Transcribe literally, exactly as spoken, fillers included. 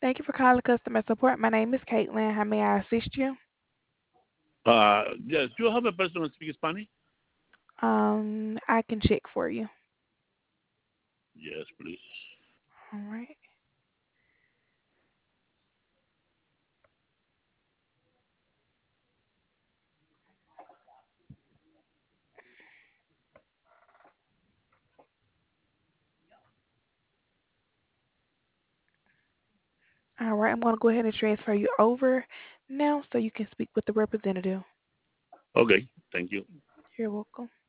Thank you for calling customer support. My name is Caitlin. How may I assist you? Uh, yes, do you have a person who speaks Spanish? Um, I can check for you. Yes, please. All right. All right. I'm going to go ahead and transfer you over now so you can speak with the representative. Okay, thank you. You're welcome.